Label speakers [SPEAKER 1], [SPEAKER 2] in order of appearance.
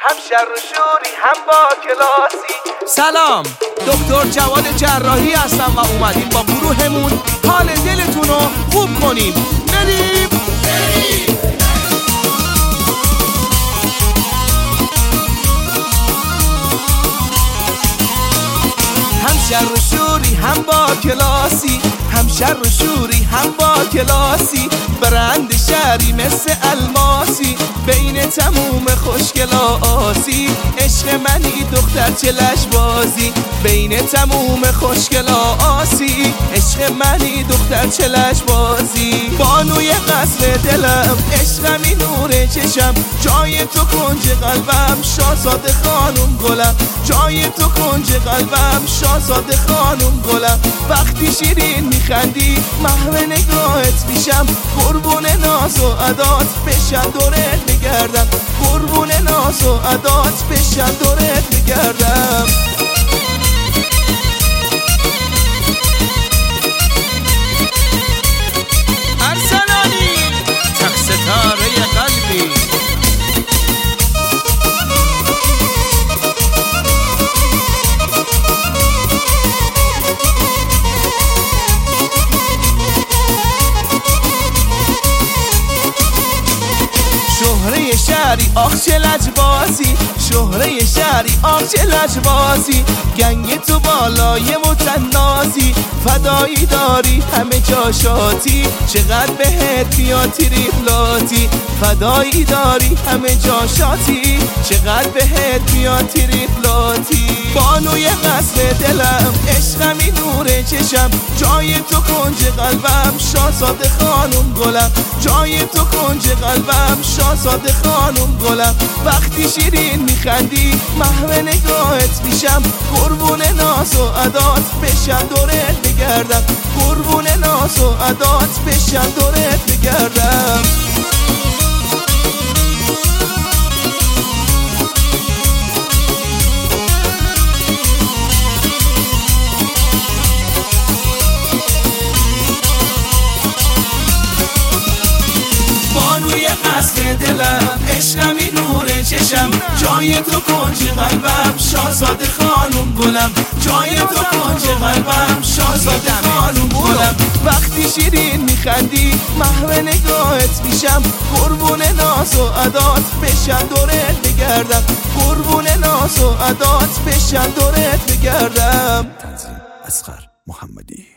[SPEAKER 1] هم شر و شوری هم با کلاسی.
[SPEAKER 2] سلام، دکتر جواد جراحی هستم و اومدیم با گروهمون حال دلتون رو خوب کنیم. بریم. هم شر و شوری هم با کلاسی، هم شر و شوری هم با کلاسی، برند شهری مثل الماسی، بین تموم خوشگلاسی، عشق منی دختر چلش بازی، بین تموم خوشگلاسی، عشق منی دختر چلش بازی، بانوی قصر دلم، عشقمی نور چشم، جای تو کنج قلبم، شاهزاده خانم گلم، جای تو کنج قلبم، شاهزاده خانم گلم، وقتی شیرین میخندی محو نگاهت میشم، قربون ناز و عدات بشم دورت میگردم، قربون ناز و عدات بشم دورت میگردم. ارسلانی تک ستاره قلبی. شهره شهری آخ چه لجبازی، شهره شهری آخ چه لجبازی، گنگ تو بالای متنازی، فدایی داری همه جاشاتی، چقدر بهت بیاد تریپلاتی، فدایی داری همه جاشاتی، چقدر بهت بیاد تریپلاتی، بانوی قصر دلم، عشقمی نور چشم، جای تو کنج قلبم، شاهزاده خانم گلم، جای تو کنج قلبم، شاهزاده خانم گلم، وقتی شیرین میخندی محو نگاهت میشم، قربون ناز و عدات بشم دورت بگردم، قربون ناز و عدات بشم دورت بگردم. بانوی قصر دلم، عشقمی نور چشم، جای تو کنج قلبم، شاهزاده خانم گلم، جای تو کنج قلبم، شاهزاده خانم گلم، وقتی شیرین میخندی محو نگاهت میشم، قربون ناز و عدات بشم دورت بگردم، قربون ناز و عدات بشم دورت بگردم.
[SPEAKER 3] تنظیم اصغر محمدی.